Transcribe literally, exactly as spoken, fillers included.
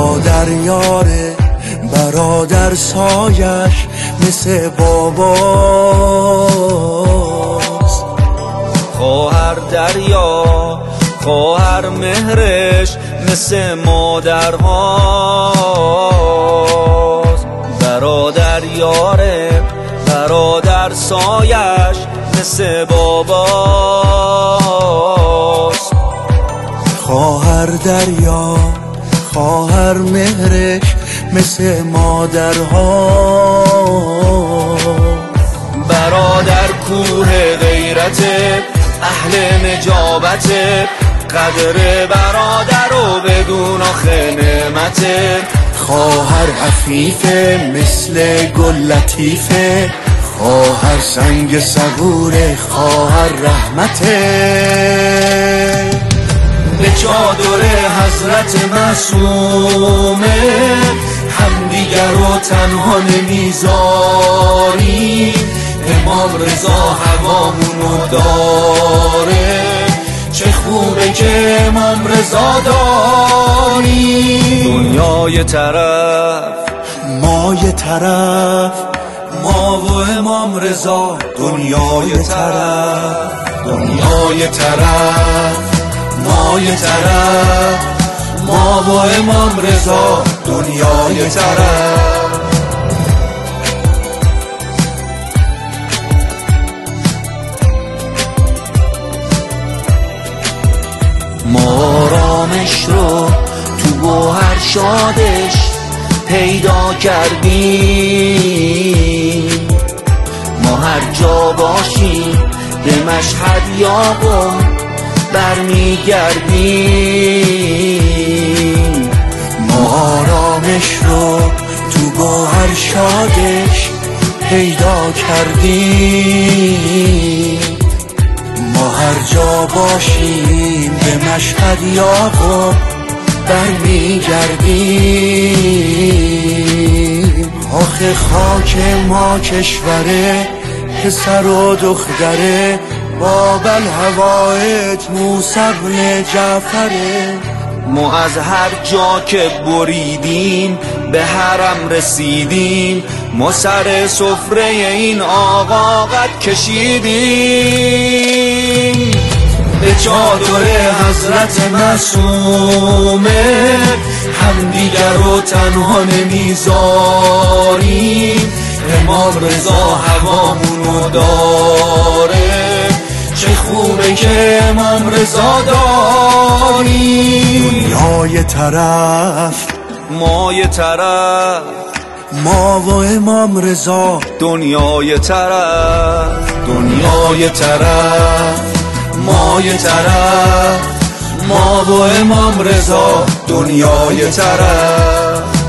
برادر یاره برادر سایش مثل باباست. خواهر دریا خواهر مهرش مثل مادرهاست. برادر یاره برادر سایش مثل باباست. خواهر دریا خواهر مهرش مثل مادرهاست. برادر کوه غیرت اهل نجابت، قدر برادر و بدون آخه نعمت. خواهر عفیفه مثل گل لطیفه، خواهر سنگ صبوره خواهر رحمته. به چادر حضرت معصومه همدیگر رو تنها نمیذاری. امام رضا هوامونو داره، چه خوبه که امام رضا داری. دنیای طرف ما یه طرف، ما و امام رضا دنیای طرف. دنیای طرف ما یه طرف، ما و امام رضا دنیای طرف. ما آرامش رو تو گوهر شادش پیدا کردیم. ما هر جا باشیم به مشهد یا قم برمیگردیم. ما آرامش رو تو گوهر شادش پیدا کردیم. ما هر جا باشیم به مشهد یا قم برمیگردیم. آخه خاک ما کشوره، پسر و دختره، باب الهوایت موسی بن جعفره. ما از هر جا که بریدیم به حرم رسیدیم. ما سر سفره این آقا قد کشیدیم. به چادر حضرت معصومه همدیگر رو تنها نمیذاریم. امام رضا هوامونو داره، چه خوبه که امام رضا داری. دنیای طرف ما یه طرف، ما و امام رضا دنیای طرف. دنیای طرف ما یه طرف، ما و امام رضا دنیای طرف.